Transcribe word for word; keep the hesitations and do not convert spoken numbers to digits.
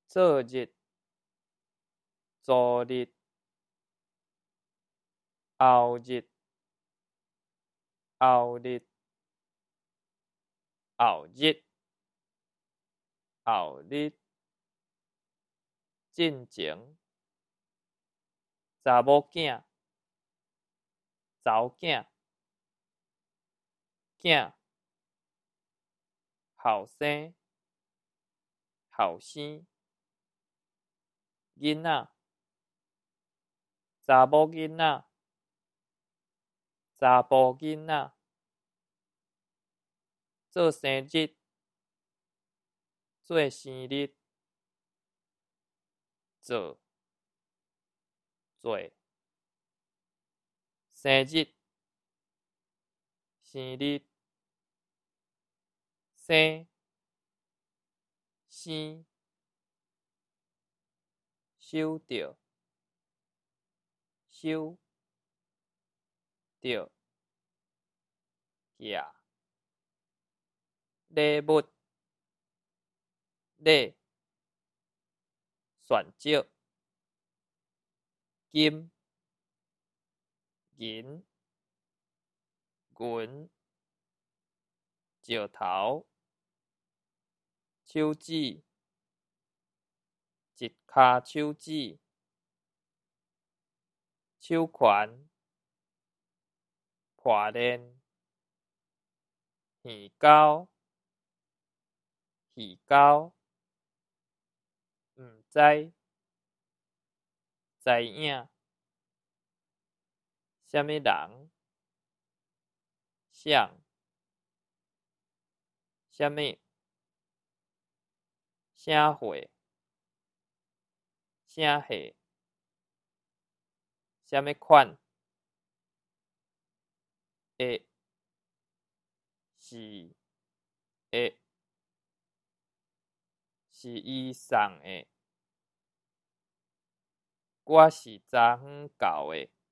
昨日、昨日、后日、后日、后日、后日、进前、查某囝、查囝、囝、后生、后生、囡仔、查某囡仔、查甫囡仔、做生日、做生日、做、做、生日、生日、生、生、收到、收、到、寄、礼物、礼、选择、金、银、银、石头、手指、一骹手指、手拳、破链、耳钩、耳钩、毋知、知影、什么人、谁、什么、啥货、啥货、什么款、会、是、会、是伊送的，我是昨昏到的。